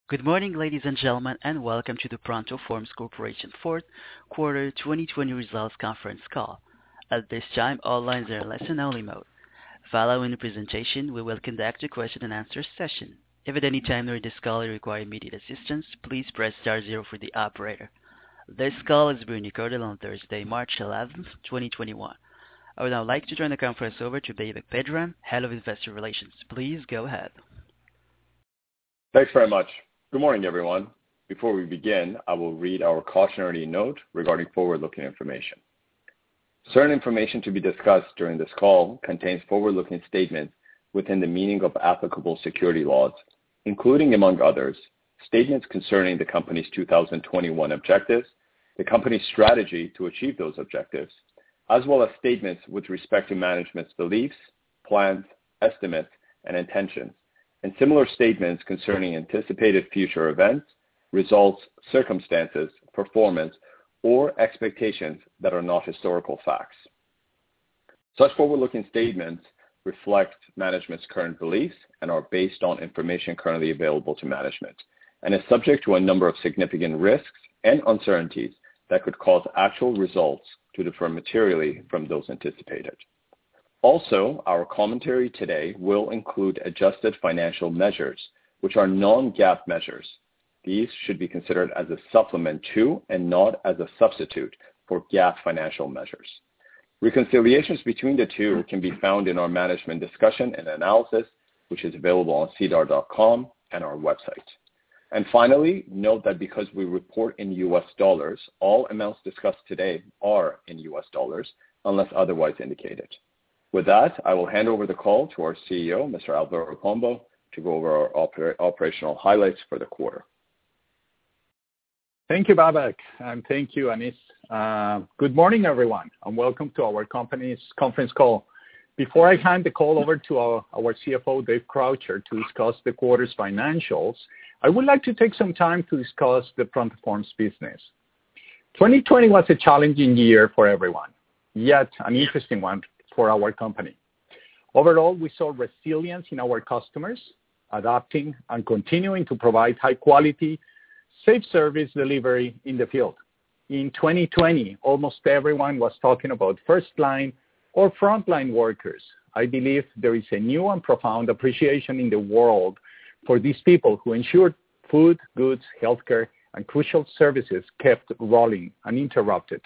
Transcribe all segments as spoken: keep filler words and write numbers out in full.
Good morning, ladies and gentlemen, and welcome to the Pronto Forms Corporation fourth quarter twenty twenty results conference call. At this time, all lines are in listen-only mode. Following the presentation, we will conduct a question-and-answer session. If at any time during this call you require immediate assistance, please press star zero for the operator. This call is being recorded on Thursday, March eleventh, twenty twenty-one. I would now like to turn the conference over to David Pedram, Head of Investor Relations. Please go ahead. Thanks very much. Good morning, everyone. Before we begin, I will read our cautionary note regarding forward-looking information. Certain information to be discussed during this call contains forward-looking statements within the meaning of applicable security laws, including, among others, statements concerning the company's two thousand twenty-one objectives, the company's strategy to achieve those objectives, as well as statements with respect to management's beliefs, plans, estimates, and intentions, and similar statements concerning anticipated future events, results, circumstances, performance, or expectations that are not historical facts. Such forward-looking statements reflect management's current beliefs and are based on information currently available to management, and is subject to a number of significant risks and uncertainties that could cause actual results to differ materially from those anticipated. Also, our commentary today will include adjusted financial measures, which are non-GAAP measures. These should be considered as a supplement to and not as a substitute for GAAP financial measures. Reconciliations between the two can be found in our management discussion and analysis, which is available on S E D A R dot com and our website. And finally, note that because we report in U S dollars, all amounts discussed today are in U S dollars unless otherwise indicated. With that, I will hand over the call to our C E O, Mister Alvaro Pombo, to go over our oper- operational highlights for the quarter. Thank you, Babak, and thank you, Anis. Uh, good morning, everyone, and welcome to our company's conference call. Before I hand the call over to our, our C F O, Dave Croucher, to discuss the quarter's financials, I would like to take some time to discuss the Pronto Forms business. twenty twenty was a challenging year for everyone, yet an interesting one for our company. Overall, we saw resilience in our customers, adapting and continuing to provide high-quality, safe service delivery in the field. In twenty twenty, almost everyone was talking about first-line or frontline workers. I believe there is a new and profound appreciation in the world for these people who ensured food, goods, healthcare, and crucial services kept rolling uninterrupted.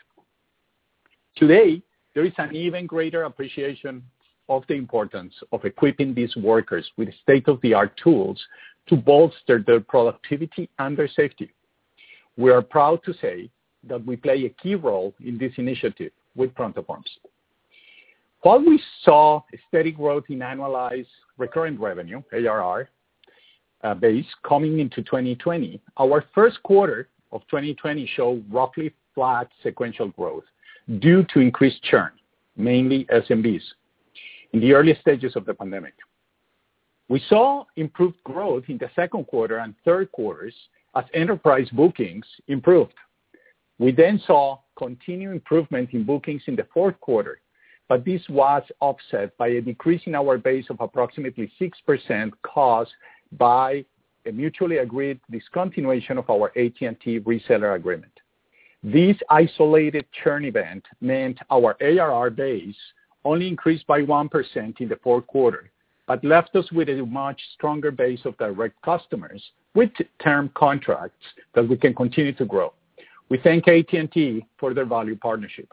Today, there is an even greater appreciation of the importance of equipping these workers with state-of-the-art tools to bolster their productivity and their safety. We are proud to say that we play a key role in this initiative with Pronto Forms. While we saw a steady growth in annualized recurrent revenue, A R R, uh, base coming into twenty twenty, our first quarter of twenty twenty showed roughly flat sequential growth due to increased churn, mainly S M Bs, in the early stages of the pandemic. We saw improved growth in the second quarter and third quarters as enterprise bookings improved. We then saw continued improvement in bookings in the fourth quarter, but this was offset by a decrease in our base of approximately six percent caused by a mutually agreed discontinuation of our A T and T reseller agreement. This isolated churn event meant our A R R base only increased by one percent in the fourth quarter, but left us with a much stronger base of direct customers with term contracts that we can continue to grow. We thank A T and T for their value partnership.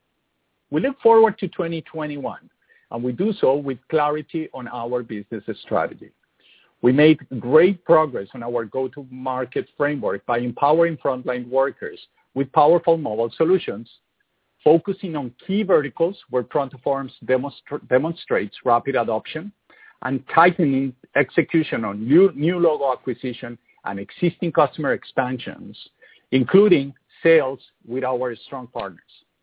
We look forward to twenty twenty-one, and we do so with clarity on our business strategy. We made great progress on our go-to-market framework by empowering frontline workers with powerful mobile solutions, focusing on key verticals where Pronto Forms demonstra- demonstrates rapid adoption, and tightening execution on new, new logo acquisition and existing customer expansions, including sales with our strong partners.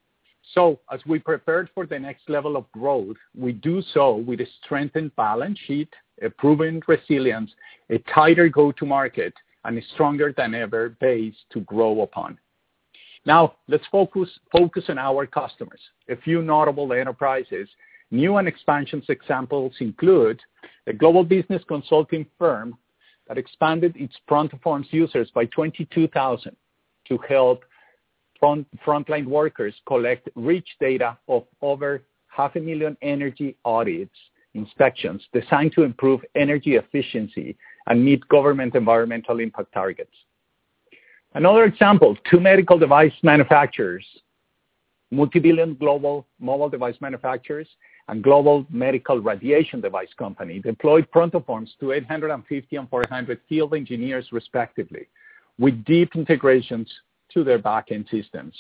So as we prepared for the next level of growth, we do so with a strengthened balance sheet, a proven resilience, a tighter go-to-market, and a stronger than ever base to grow upon. Now, let's focus, focus on our customers. A few notable enterprises. New and expansions examples include a global business consulting firm that expanded its ProntoForms users by twenty-two thousand to help front, frontline workers collect rich data of over half a million energy audits, inspections designed to improve energy efficiency and meet government environmental impact targets. Another example, two medical device manufacturers, multi-billion global mobile device manufacturers and global medical radiation device company deployed ProntoForms to eight hundred fifty and four hundred field engineers respectively, with deep integrations to their back-end systems.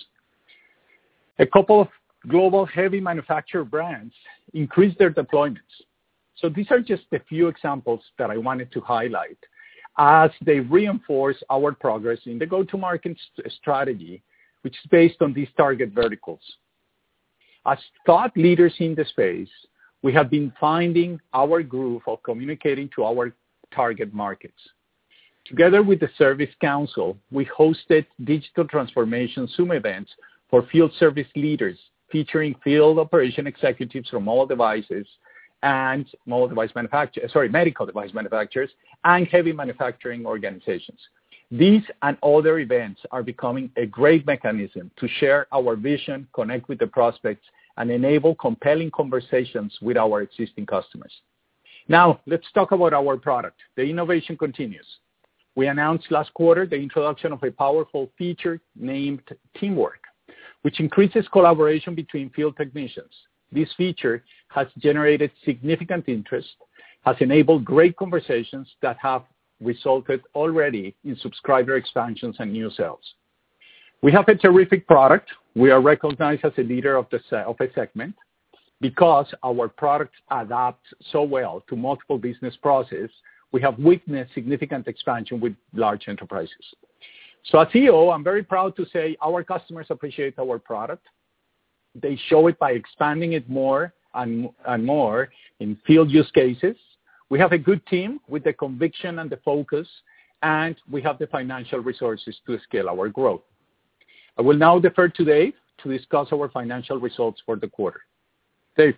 A couple of global heavy manufacturer brands increased their deployments. So these are just a few examples that I wanted to highlight as they reinforce our progress in the go-to-market st- strategy, which is based on these target verticals. As thought leaders in the space, we have been finding our groove of communicating to our target markets. Together with the Service Council, we hosted digital transformation Zoom events for field service leaders, featuring field operation executives from mobile devices and mobile device manufacturers, sorry, medical device manufacturers and heavy manufacturing organizations. These and other events are becoming a great mechanism to share our vision, connect with the prospects, and enable compelling conversations with our existing customers. Now, let's talk about our product. The innovation continues. We announced last quarter the introduction of a powerful feature named Teamwork, which increases collaboration between field technicians. This feature has generated significant interest, has enabled great conversations that have resulted already in subscriber expansions and new sales. We have a terrific product. We are recognized as a leader of, the se- of a segment because our product adapts so well to multiple business processes. We have witnessed significant expansion with large enterprises. So as C E O, I'm very proud to say our customers appreciate our product. They show it by expanding it more and, and more in field use cases. We have a good team with the conviction and the focus, and we have the financial resources to scale our growth. I will now defer to Dave to discuss our financial results for the quarter. Dave.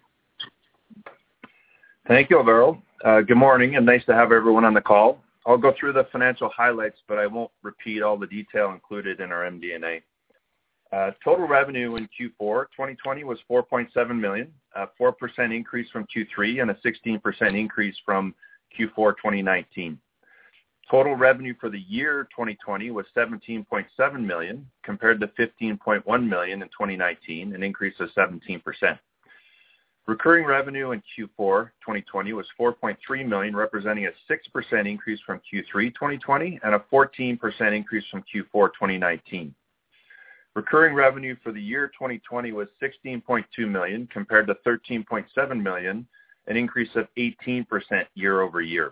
Thank you, Alvaro. Uh, good morning, and nice to have everyone on the call. I'll go through the financial highlights, but I won't repeat all the detail included in our M D and A. Uh, total revenue in Q four twenty twenty was four point seven million dollars, a four percent increase from Q three and a sixteen percent increase from Q four twenty nineteen. Total revenue for the year twenty twenty was seventeen point seven million dollars compared to fifteen point one million dollars in twenty nineteen, an increase of seventeen percent. Recurring revenue in Q four twenty twenty was four point three million dollars, representing a six percent increase from Q three twenty twenty and a fourteen percent increase from Q four twenty nineteen. Recurring revenue for the year twenty twenty was sixteen point two million dollars compared to thirteen point seven million dollars, an increase of eighteen percent year over year.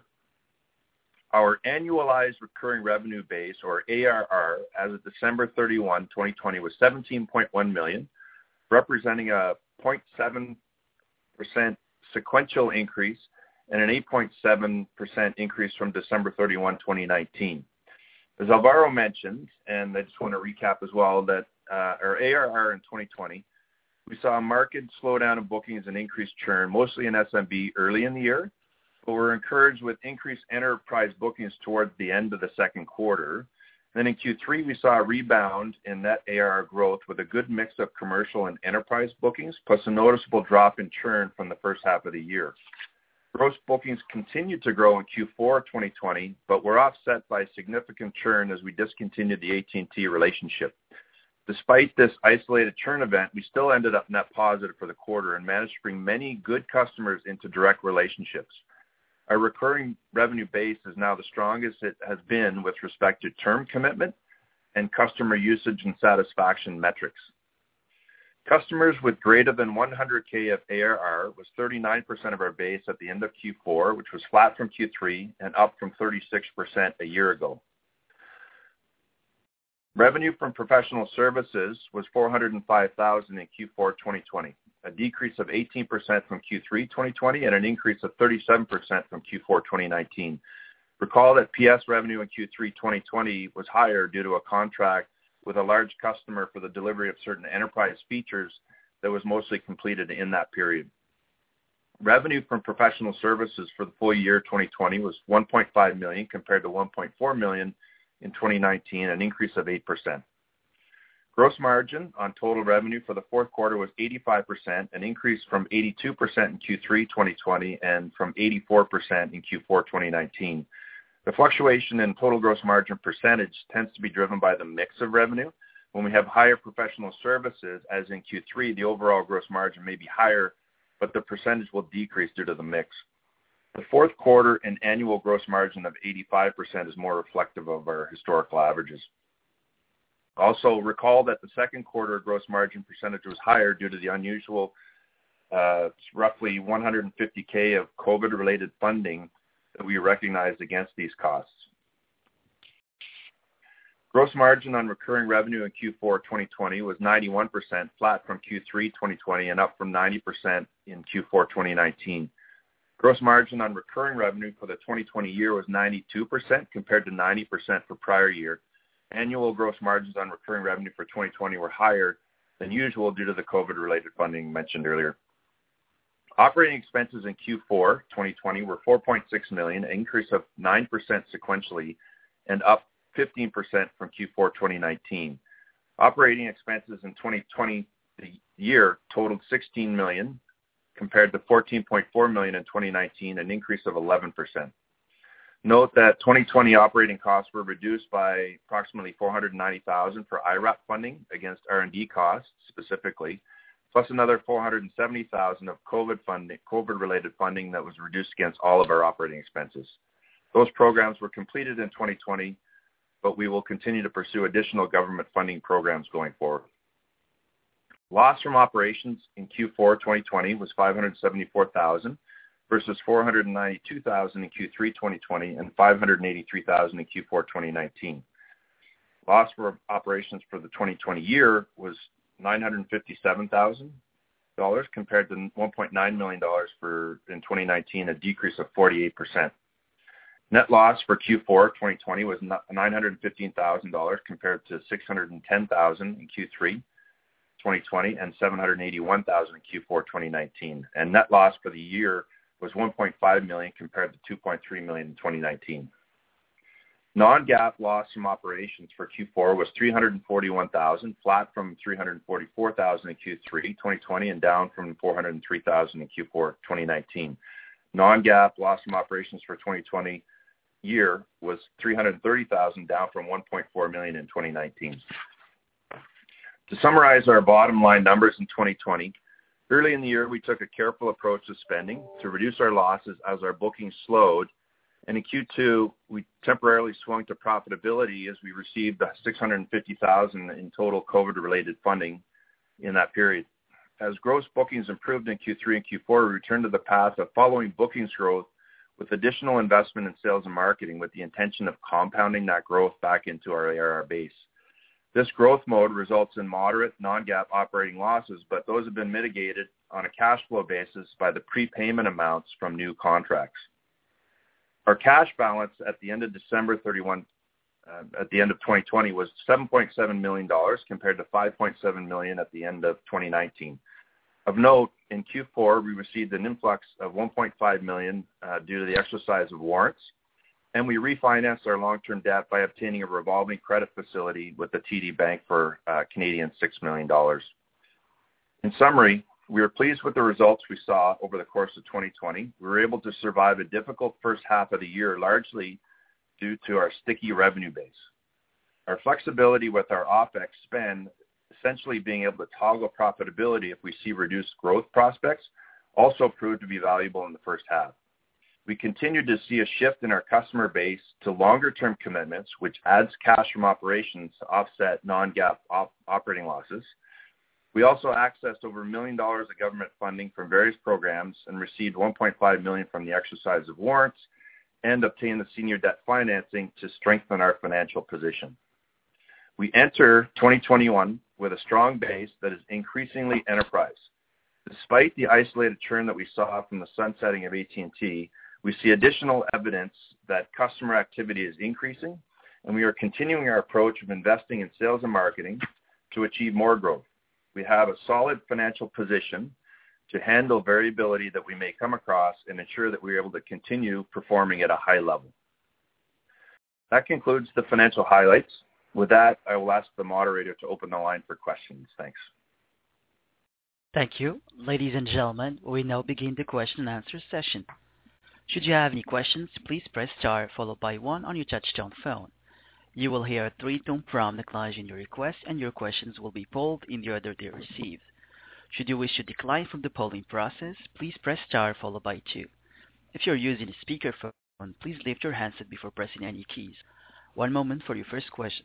Our annualized recurring revenue base, or A R R, as of December thirty-first, twenty twenty was seventeen point one million dollars, representing a zero point seven percent sequential increase and an eight point seven percent increase from December thirty-first, twenty nineteen. As Alvaro mentioned, and I just want to recap as well, that uh, our A R R in twenty twenty, we saw a marked slowdown in bookings and increased churn, mostly in S M B early in the year, but we're encouraged with increased enterprise bookings towards the end of the second quarter. Then in Q three, we saw a rebound in net A R R growth with a good mix of commercial and enterprise bookings, plus a noticeable drop in churn from the first half of the year. Gross bookings continued to grow in Q four twenty twenty, but were offset by significant churn as we discontinued the A T and T relationship. Despite this isolated churn event, we still ended up net positive for the quarter and managed to bring many good customers into direct relationships. Our recurring revenue base is now the strongest it has been with respect to term commitment and customer usage and satisfaction metrics. Customers with greater than one hundred K of A R R was thirty-nine percent of our base at the end of Q four, which was flat from Q three and up from thirty-six percent a year ago. Revenue from professional services was four hundred five thousand dollars in Q four twenty twenty, a decrease of eighteen percent from Q three twenty twenty and an increase of thirty-seven percent from Q four twenty nineteen. Recall that P S revenue in Q three twenty twenty was higher due to a contract with a large customer for the delivery of certain enterprise features that was mostly completed in that period. Revenue from professional services for the full year twenty twenty was one point five million dollars compared to one point four million dollars in twenty nineteen, an increase of eight percent. Gross margin on total revenue for the fourth quarter was eighty-five percent, an increase from eighty-two percent in Q three twenty twenty and from eighty-four percent in Q four twenty nineteen. The fluctuation in total gross margin percentage tends to be driven by the mix of revenue. When we have higher professional services, as in Q three, the overall gross margin may be higher, but the percentage will decrease due to the mix. The fourth quarter and annual gross margin of eighty-five percent is more reflective of our historical averages. Also, recall that the second quarter gross margin percentage was higher due to the unusual uh, roughly one hundred fifty thousand of COVID-related funding that we recognized against these costs. Gross margin on recurring revenue in Q four twenty twenty was ninety-one percent, flat from Q three twenty twenty and up from ninety percent in Q four twenty nineteen. Gross margin on recurring revenue for the twenty twenty year was ninety-two percent compared to ninety percent for prior year. Annual gross margins on recurring revenue for twenty twenty were higher than usual due to the COVID-related funding mentioned earlier. Operating expenses in Q four twenty twenty were four point six million dollars, an increase of nine percent sequentially and up fifteen percent from Q four twenty nineteen. Operating expenses in twenty twenty the year totaled sixteen million dollars compared to fourteen point four million dollars in twenty nineteen, an increase of eleven percent. Note that twenty twenty operating costs were reduced by approximately four hundred ninety thousand dollars for I RAP funding against R and D costs specifically, plus another four hundred seventy thousand dollars of COVID funding, COVID-related funding that was reduced against all of our operating expenses. Those programs were completed in twenty twenty, but we will continue to pursue additional government funding programs going forward. Loss from operations in Q four twenty twenty was five hundred seventy-four thousand dollars versus four hundred ninety-two thousand dollars in Q three twenty twenty and five hundred eighty-three thousand dollars in Q four twenty nineteen. Loss for operations for the twenty twenty year was nine hundred fifty-seven thousand dollars compared to one point nine million dollars for in twenty nineteen, a decrease of forty-eight percent. Net loss for Q four twenty twenty was nine hundred fifteen thousand dollars compared to six hundred ten thousand dollars in Q three twenty twenty and seven hundred eighty-one thousand dollars in Q four twenty nineteen. And net loss for the year was one point five million dollars compared to two point three million dollars in twenty nineteen. Non-GAAP loss from operations for Q four was three hundred forty-one thousand dollars, flat from three hundred forty-four thousand dollars in Q three twenty twenty and down from four hundred three thousand dollars in Q four twenty nineteen. Non-GAAP loss from operations for twenty twenty year was three hundred thirty thousand dollars, down from one point four million dollars in twenty nineteen. To summarize our bottom line numbers in twenty twenty, early in the year we took a careful approach to spending to reduce our losses as our bookings slowed, and in Q two we temporarily swung to profitability as we received six hundred fifty thousand dollars in total COVID-related funding in that period. As gross bookings improved in Q three and Q four, we returned to the path of following bookings growth with additional investment in sales and marketing with the intention of compounding that growth back into our A R R base. This growth mode results in moderate non-GAAP operating losses, but those have been mitigated on a cash flow basis by the prepayment amounts from new contracts. Our cash balance at the end of December thirty-first, uh, at the end of twenty twenty was seven point seven million dollars compared to five point seven million dollars at the end of twenty nineteen. Of note, in Q four, we received an influx of one point five million dollars uh, due to the exercise of warrants, and we refinanced our long-term debt by obtaining a revolving credit facility with the T D Bank for uh, Canadian six million dollars. In summary, we are pleased with the results we saw over the course of twenty twenty. We were able to survive a difficult first half of the year, largely due to our sticky revenue base. Our flexibility with our OPEX spend, essentially being able to toggle profitability if we see reduced growth prospects, also proved to be valuable in the first half. We continued to see a shift in our customer base to longer-term commitments, which adds cash from operations to offset non-GAAP op- operating losses. We also accessed over a million dollars of government funding from various programs and received one point five million dollars from the exercise of warrants and obtained the senior debt financing to strengthen our financial position. We enter twenty twenty-one with a strong base that is increasingly enterprise. Despite the isolated churn that we saw from the sunsetting of A T and T, we see additional evidence that customer activity is increasing, and we are continuing our approach of investing in sales and marketing to achieve more growth. We have a solid financial position to handle variability that we may come across and ensure that we're able to continue performing at a high level. That concludes the financial highlights. With that, I will ask the moderator to open the line for questions. Thanks. Thank you. Ladies and gentlemen, we now begin the question and answer session. Should you have any questions, please press star followed by one on your touchtone phone. You will hear a three-tone prompt acknowledging your request, and your questions will be polled in the order they are received. Should you wish to decline from the polling process, please press star followed by two. If you're using a speakerphone, please lift your handset before pressing any keys. One moment for your first question.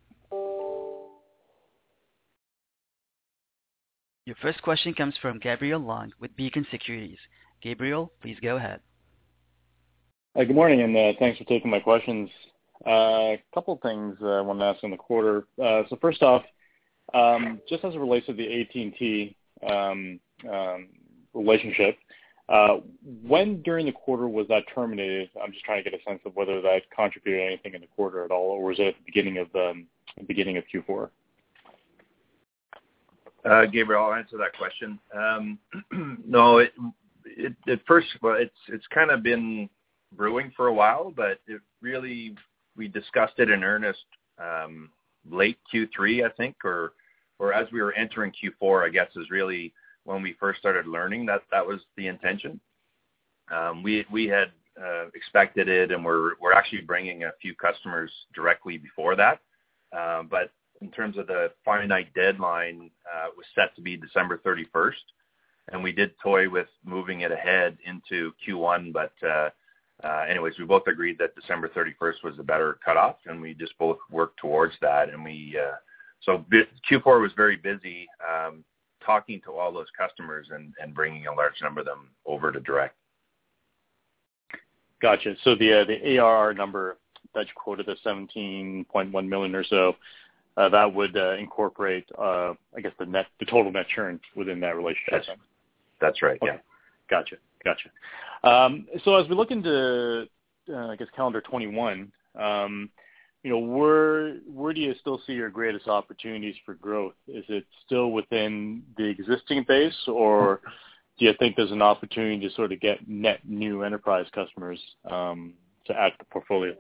Your first question comes from Gabriel Long with Beacon Securities. Gabriel, please go ahead. Hi, good morning, and uh, thanks for taking my questions. Uh, a couple of things uh, I wanted to ask on the quarter. Uh, so first off, um, just as it relates to the A T and T um, um, relationship, uh, when during the quarter was that terminated? I'm just trying to get a sense of whether that contributed anything in the quarter at all, or was it at the beginning of um, the beginning of Q four? Uh, Gabriel, I'll answer that question. Um, no, it, it, at first, well, it's it's kind of been brewing for a while, but it really, we discussed it in earnest um, late Q three, I think, or or as we were entering Q four, I guess, is really when we first started learning that that was the intention. Um, we we had uh, expected it, and we're we're actually bringing a few customers directly before that, uh, but in terms of the finite deadline, uh, it was set to be December thirty-first, and we did toy with moving it ahead into Q one, but uh, uh, anyways, we both agreed that December thirty-first was a better cutoff, and we just both worked towards that, and we, uh, so Q four was very busy um, talking to all those customers and, and bringing a large number of them over to direct. Gotcha. So the uh, the A R R number that you quoted, the seventeen point one million or so, Uh, that would uh, incorporate, uh, I guess, the net, the total net churn within that relationship. That's, that's right. Okay. Yeah. Gotcha. Gotcha. Um, so as we look into, uh, I guess, calendar twenty-one, um, you know, where where do you still see your greatest opportunities for growth? Is it still within the existing base, or do you think there's an opportunity to sort of get net new enterprise customers um, to add to the portfolio?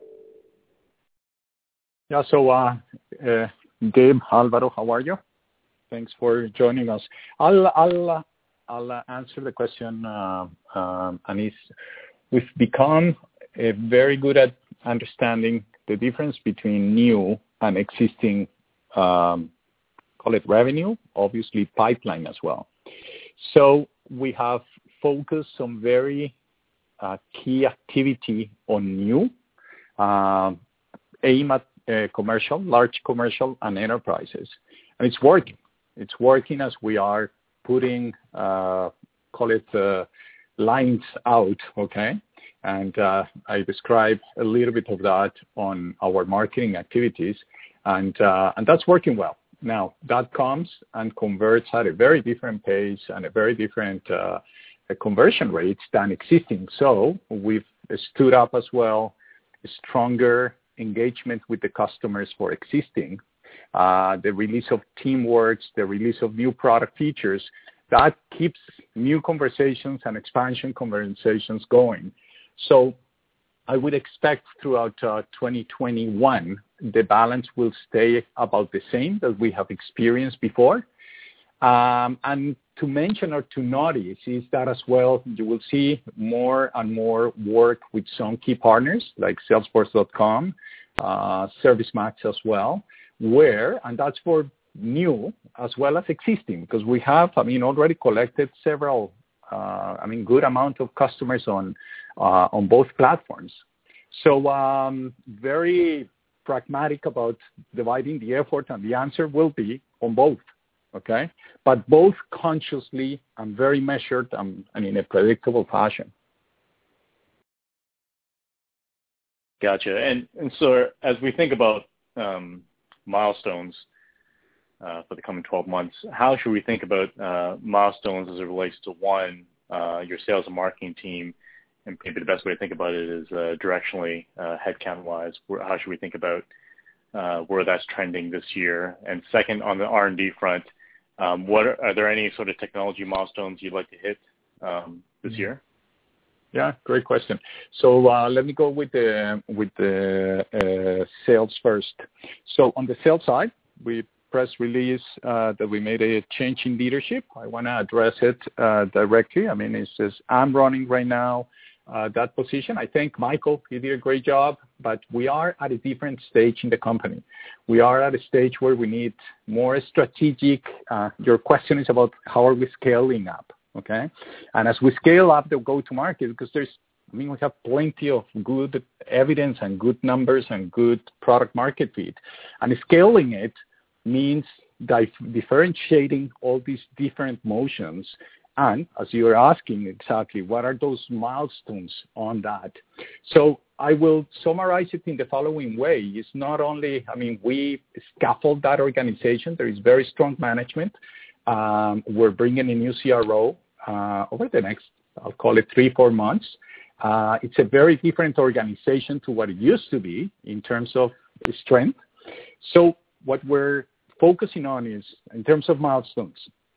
Yeah. So. Uh, uh... Gabe, Alvaro, how are you? Thanks for joining us. I'll I'll uh, I'll uh, answer the question, uh, um, Anis. We've become uh, very good at understanding the difference between new and existing, um, call it revenue, obviously pipeline as well. So we have focused on very uh, key activity on new, uh, aim at Uh, commercial, large commercial, and enterprises. And it's working. It's working as we are putting, uh, call it, uh, lines out, okay? And uh, I describe a little bit of that on our marketing activities, and uh, and that's working well. Now, that comes and converts at a very different pace and a very different uh, conversion rates than existing. So we've stood up as well a stronger engagement with the customers for existing, uh, the release of Teamworks, the release of new product features, that keeps new conversations and expansion conversations going. So I would expect throughout uh, twenty twenty-one, the balance will stay about the same that we have experienced before. Um, and to mention or to notice is that as well, you will see more and more work with some key partners like Salesforce dot com, uh, ServiceMax as well, where, and that's for new as well as existing, because we have, I mean, already collected several, uh, I mean, good amount of customers on, uh, on both platforms. So um, very pragmatic about dividing the effort, and the answer will be on both. Okay, but both consciously and very measured and, and in a predictable fashion. Gotcha. And and so as we think about um, milestones uh, for the coming twelve months, how should we think about uh, milestones as it relates to, one, uh, your sales and marketing team, and maybe the best way to think about it is uh, directionally, uh, headcount-wise, where, how should we think about uh, where that's trending this year? And second, on the R and D front, Um, what are, are there any sort of technology milestones you'd like to hit um, this year? Yeah, great question. So uh, let me go with the with the uh, sales first. So on the sales side, we press release uh, that we made a change in leadership. I want to address it uh, directly. I mean, it says I'm running right now uh, that position. I think Michael, he did a great job, but we are at a different stage in the company. We are at a stage where we need more strategic. Uh, your question is about how are we scaling up? Okay, and as we scale up the go-to-market, because there's, I mean, we have plenty of good evidence and good numbers and good product market fit, and scaling it means dif- differentiating all these different motions. And as you are asking exactly, what are those milestones on that? So I will summarize it in the following way. It's not only, I mean, we scaffold that organization. There is very strong management. Um, we're bringing a new C R O uh, over the next, I'll call it three, four months. Uh, it's a very different organization to what it used to be in terms of strength. So what we're focusing on is, in terms of milestones,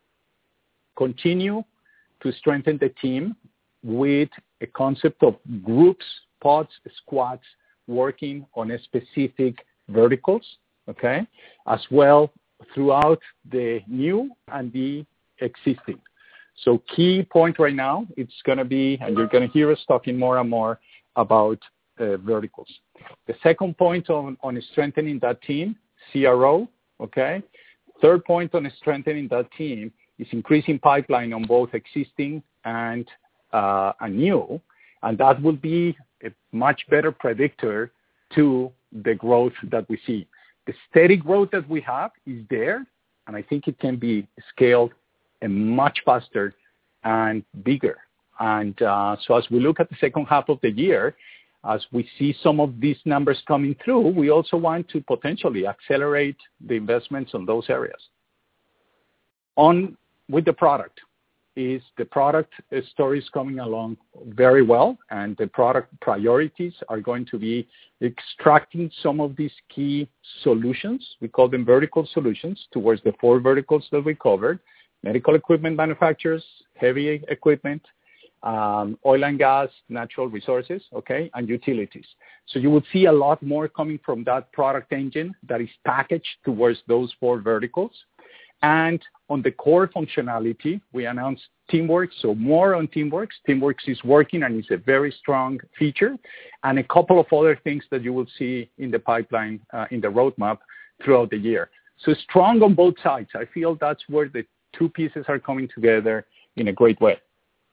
continue to strengthen the team with a concept of groups, pods, squads, working on a specific verticals, okay, as well throughout the new and the existing. So key point right now, it's going to be, and you're going to hear us talking more and more about uh, verticals. The second point on, on strengthening that team, C R O, okay. Third point on strengthening that team is increasing pipeline on both existing and, uh, and new, and that will be a much better predictor to the growth that we see. The steady growth that we have is there, and I think it can be scaled and much faster and bigger. And uh, so as we look at the second half of the year, as we see some of these numbers coming through, we also want to potentially accelerate the investments on those areas. On with the product, is the product story is coming along very well, and the product priorities are going to be extracting some of these key solutions. We call them vertical solutions towards the four verticals that we covered: medical equipment manufacturers, heavy equipment, um, oil and gas, natural resources, okay, and utilities. So you will see a lot more coming from that product engine that is packaged towards those four verticals. And on the core functionality, we announced Teamworks, so more on Teamworks. Teamworks is working and it's a very strong feature, and a couple of other things that you will see in the pipeline, uh, in the roadmap throughout the year. So strong on both sides. I feel that's where the two pieces are coming together in a great way.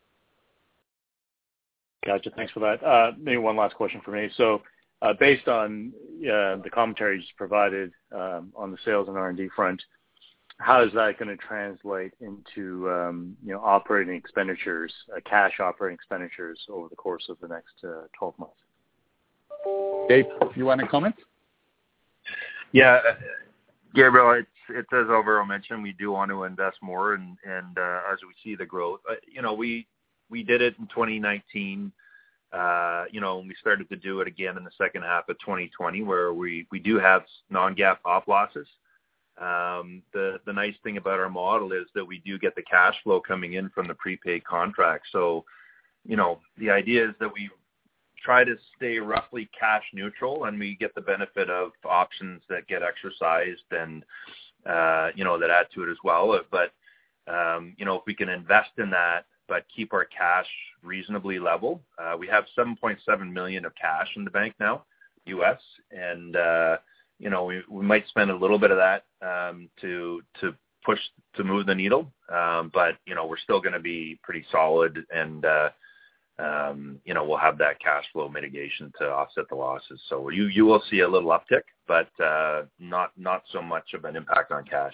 Gotcha. Thanks for that. Uh, maybe one last question for me. So uh, based on uh, the commentary you just provided um, on the sales and R and D front, how is that going to translate into um, you know, operating expenditures, uh, cash operating expenditures over the course of the next uh, twelve months? Dave, you want to comment? Yeah, Gabriel, it's, it's as Alvaro mentioned, we do want to invest more, and, and uh, as we see the growth, uh, you know, we we did it in twenty nineteen. Uh, you know, and we started to do it again in the second half of twenty twenty, where we, we do have non-GAAP op losses. Um, the, the nice thing about our model is that we do get the cash flow coming in from the prepaid contract. So, you know, the idea is that we try to stay roughly cash neutral, and we get the benefit of options that get exercised and, uh, you know, that add to it as well. But, um, you know, if we can invest in that, but keep our cash reasonably level, uh, we have seven point seven million of cash in the bank now, U S, and, uh, you know, we, we might spend a little bit of that um, to to push to move the needle, um, but you know, we're still going to be pretty solid, and uh, um, you know, we'll have that cash flow mitigation to offset the losses. So you you will see a little uptick, but uh, not not so much of an impact on cash.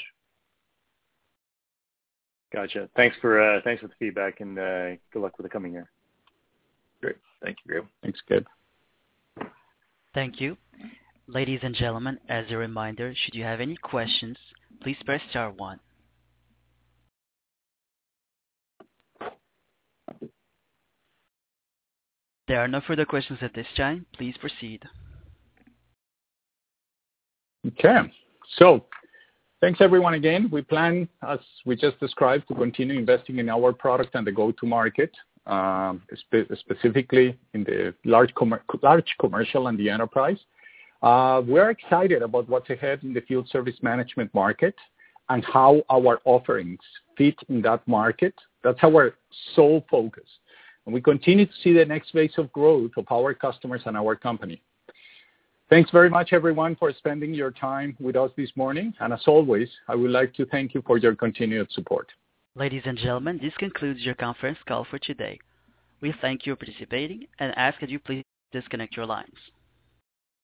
Gotcha. Thanks for uh, thanks for the feedback, and uh, good luck with the coming year. Great. Thank you, Gabe. Thanks, Gabe. Thank you. Ladies and gentlemen, as a reminder, should you have any questions, please press star one. There are no further questions at this time. Please proceed. Okay. So Thanks, everyone, again. We plan, as we just described, to continue investing in our product and the go-to-market, um, spe- specifically in the large, com- large commercial and the enterprise. Uh, we're excited about what's ahead in the field service management market and how our offerings fit in that market. That's our sole focus. And we continue to see the next phase of growth of our customers and our company. Thanks very much, everyone, for spending your time with us this morning. And as always, I would like to thank you for your continued support. Ladies and gentlemen, this concludes your conference call for today. We thank you for participating and ask that you please disconnect your lines.